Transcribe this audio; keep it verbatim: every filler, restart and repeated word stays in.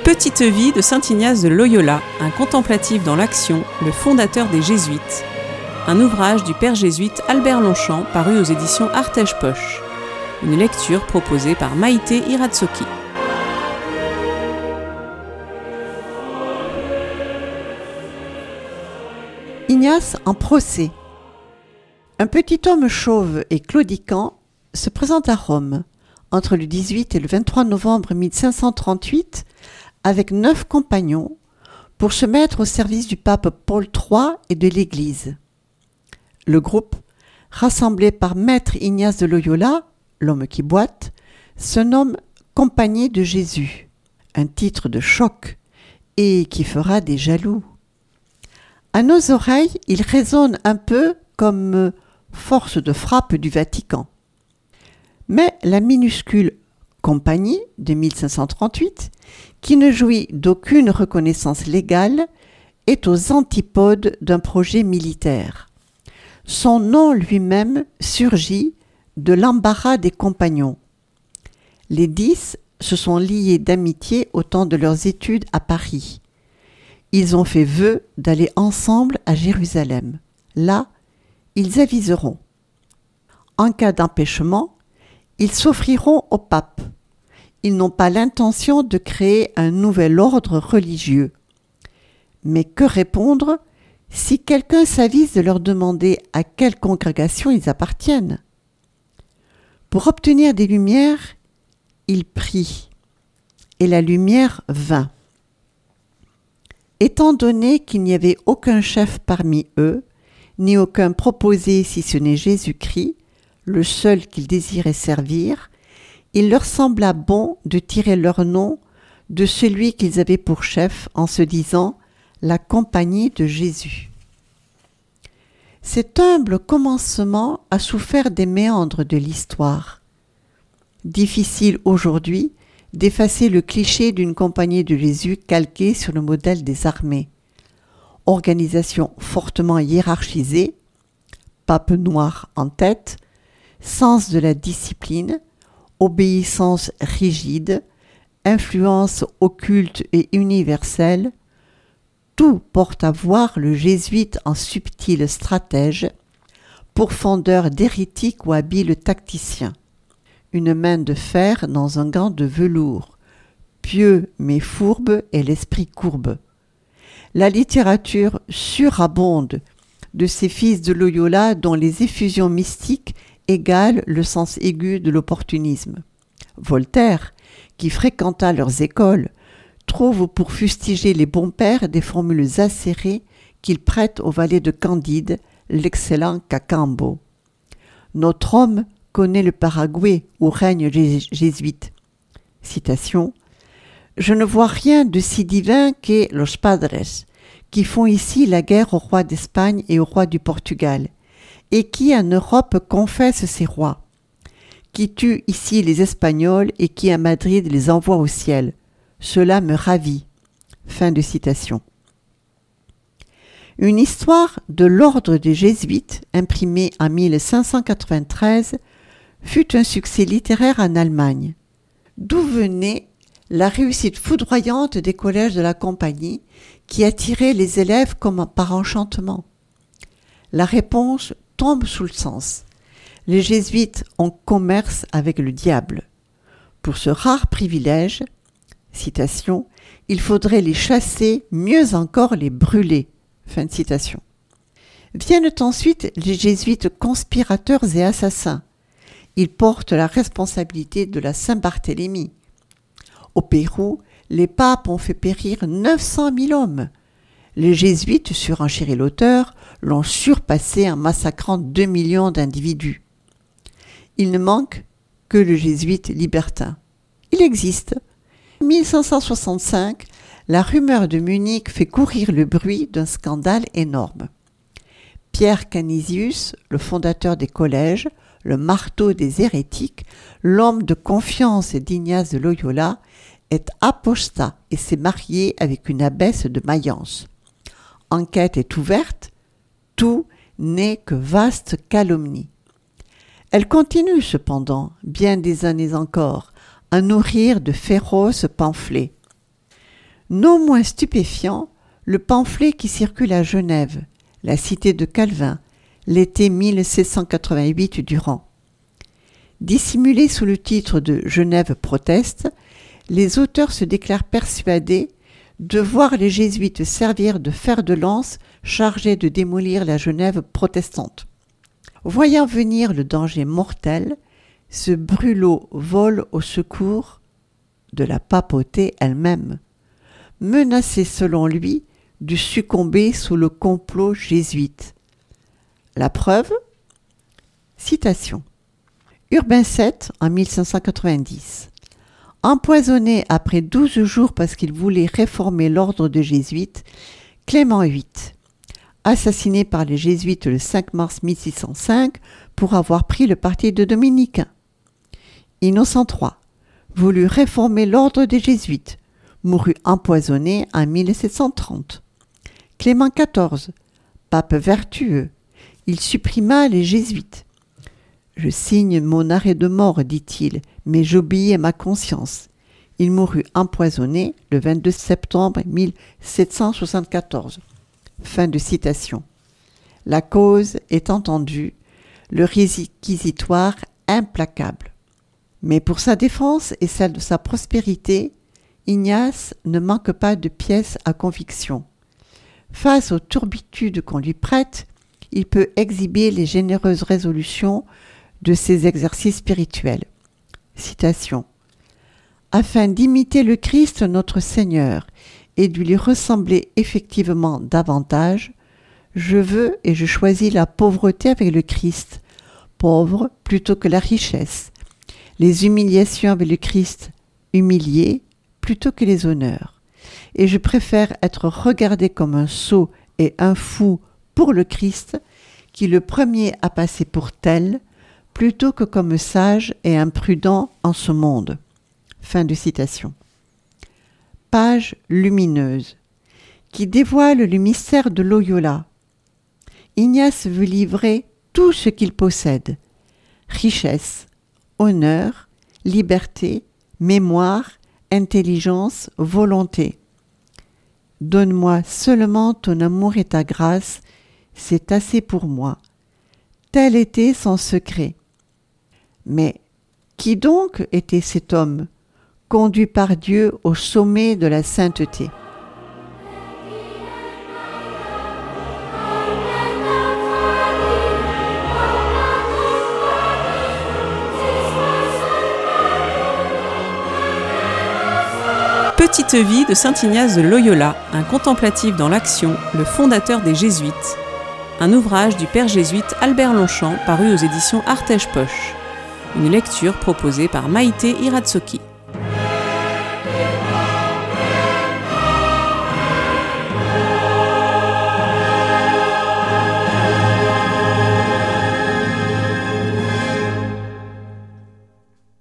Petite vie de saint Ignace de Loyola, un contemplatif dans l'action, le fondateur des Jésuites. Un ouvrage du père jésuite Albert Longchamp paru aux éditions Artege Poche. Une lecture proposée par Maïté Iratsoki. Ignace en procès. Un petit homme chauve et claudiquant se présente à Rome entre le dix-huit et le vingt-trois novembre mille cinq cent trente-huit avec neuf compagnons pour se mettre au service du pape Paul trois et de l'Église. Le groupe, rassemblé par Maître Ignace de Loyola, l'homme qui boite, se nomme Compagnie de Jésus, un titre de choc et qui fera des jaloux. À nos oreilles, il résonne un peu comme force de frappe du Vatican. Mais la minuscule Compagnie de mille cinq cent trente-huit, qui ne jouit d'aucune reconnaissance légale, est aux antipodes d'un projet militaire. Son nom lui-même surgit de l'embarras des compagnons. Les dix se sont liés d'amitié au temps de leurs études à Paris. Ils ont fait vœu d'aller ensemble à Jérusalem. Là, ils aviseront. En cas d'empêchement, ils s'offriront au pape. Ils n'ont pas l'intention de créer un nouvel ordre religieux. Mais que répondre si quelqu'un s'avise de leur demander à quelle congrégation ils appartiennent? Pour obtenir des lumières, ils prient, et la lumière vint. Étant donné qu'il n'y avait aucun chef parmi eux, ni aucun proposé si ce n'est Jésus-Christ, le seul qu'ils désiraient servir, il leur sembla bon de tirer leur nom de celui qu'ils avaient pour chef en se disant « la compagnie de Jésus ». Cet humble commencement a souffert des méandres de l'histoire. Difficile aujourd'hui d'effacer le cliché d'une compagnie de Jésus calquée sur le modèle des armées. Organisation fortement hiérarchisée, pape noir en tête, sens de la discipline, obéissance rigide, influence occulte et universelle, tout porte à voir le jésuite en subtil stratège, pourfendeur d'hérétique ou habile tacticien. Une main de fer dans un gant de velours, pieux mais fourbe et l'esprit courbe. La littérature surabonde de ces fils de Loyola dont les effusions mystiques égalent le sens aigu de l'opportunisme. Voltaire, qui fréquenta leurs écoles, trouve pour fustiger les bons pères des formules acérées qu'il prête au valet de Candide, l'excellent Cacambo. Notre homme connaît le Paraguay où règne les jésuites. Citation. Je ne vois rien de si divin que los padres, qui font ici la guerre au roi d'Espagne et au roi du Portugal, et qui en Europe confessent ces rois, qui tuent ici les Espagnols et qui à Madrid les envoient au ciel. Cela me ravit. Fin de citation. Une histoire de l'ordre des Jésuites, imprimée en mille cinq cent quatre-vingt-treize, fut un succès littéraire en Allemagne. D'où venait la réussite foudroyante des collèges de la Compagnie qui attiraient les élèves comme par enchantement? La réponse tombe sous le sens. Les jésuites ont commerce avec le diable. Pour ce rare privilège, citation, il faudrait les chasser, mieux encore les brûler. Fin de citation. Viennent ensuite les jésuites conspirateurs et assassins. Ils portent la responsabilité de la Saint-Barthélemy. Au Pérou, les papes ont fait périr neuf cent mille hommes. Les jésuites, surenchérit l'auteur, l'ont surpassé en massacrant deux millions d'individus. Il ne manque que le jésuite libertin. Il existe. En mille cinq cent soixante-cinq, la rumeur de Munich fait courir le bruit d'un scandale énorme. Pierre Canisius, le fondateur des collèges, le marteau des hérétiques, l'homme de confiance d'Ignace de Loyola, est apostat et s'est marié avec une abbesse de Mayence. Enquête est ouverte, tout n'est que vaste calomnie. Elle continue cependant, bien des années encore, à nourrir de féroces pamphlets. Non moins stupéfiant, le pamphlet qui circule à Genève, la cité de Calvin, l'été mille sept cent quatre-vingt-huit durant. Dissimulé sous le titre de Genève proteste, les auteurs se déclarent persuadés de voir les jésuites servir de fer de lance chargé de démolir la Genève protestante. Voyant venir le danger mortel, ce brûlot vole au secours de la papauté elle-même, menacée selon lui de succomber sous le complot jésuite. La preuve ? Citation. Urbain sept, en mille cinq cent quatre-vingt-dix. Empoisonné après douze jours parce qu'il voulait réformer l'ordre de jésuites, Clément huit. Assassiné par les jésuites le cinq mars mille six cent cinq pour avoir pris le parti de dominicains. Innocent trois. Voulut réformer l'ordre des jésuites, mourut empoisonné en mille sept cent trente. Clément quatorze. Pape vertueux. Il supprima les jésuites. Je signe mon arrêt de mort, dit-il, mais j'obéis à ma conscience. Il mourut empoisonné le vingt-deux septembre mille sept cent soixante-quatorze. Fin de citation. La cause est entendue, le réquisitoire implacable. Mais pour sa défense et celle de sa prospérité, Ignace ne manque pas de pièces à conviction. Face aux turbitudes qu'on lui prête, il peut exhiber les généreuses résolutions de ses exercices spirituels. Citation. Afin d'imiter le Christ notre Seigneur et de lui ressembler effectivement davantage, je veux et je choisis la pauvreté avec le Christ, pauvre plutôt que la richesse, les humiliations avec le Christ, humilié plutôt que les honneurs. Et je préfère être regardé comme un sot et un fou pour le Christ, qui le premier a passé pour tel, plutôt que comme sage et imprudent en ce monde. Fin de citation. Page lumineuse, qui dévoile le mystère de Loyola. Ignace veut livrer tout ce qu'il possède, richesse, honneur, liberté, mémoire, intelligence, volonté. Donne-moi seulement ton amour et ta grâce, c'est assez pour moi. Tel était son secret. Mais qui donc était cet homme, conduit par Dieu au sommet de la sainteté ? Petite vie de saint Ignace de Loyola, un contemplatif dans l'action, le fondateur des Jésuites. Un ouvrage du père jésuite Albert Longchamp paru aux éditions Artege Poche. Une lecture proposée par Maïté Iratsoki.